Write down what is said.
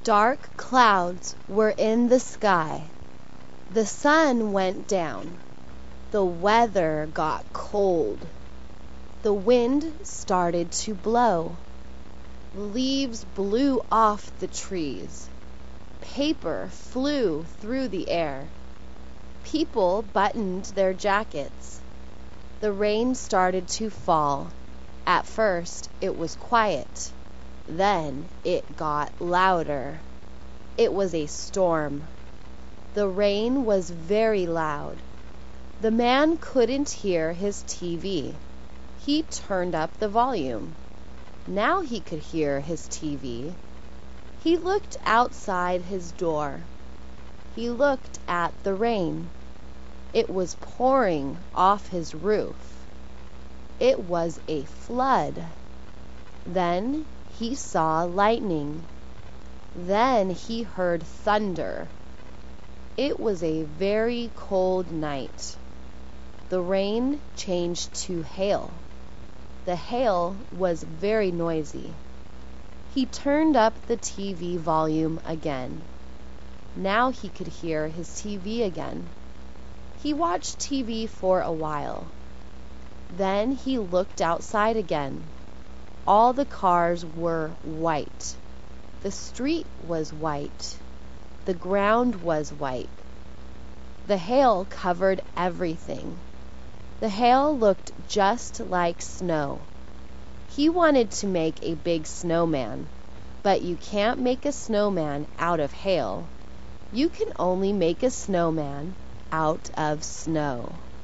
Dark clouds were in the sky. The sun went down. The weather got cold. The wind started to blow. Leaves blew off the trees. Paper flew through the air. People buttoned their jackets. The rain started to fall. At first it was quiet. Then it got louder. It was a storm. The rain was very loud. The man couldn't hear his TV. He turned up the volume. Now he could hear his TV. He looked outside his door. He looked at the rain. It was pouring off his roof. It was a flood. Then he saw lightning. Then he heard thunder. It was a very cold night. The rain changed to hail. The hail was very noisy. He turned up the TV volume again. Now he could hear his TV again. He watched TV for a while. Then he looked outside again. All the cars were white. The street was white. The ground was white. The hail covered everything. The hail looked just like snow. He wanted to make a big snowman, but you can't make a snowman out of hail. You can only make a snowman out of snow.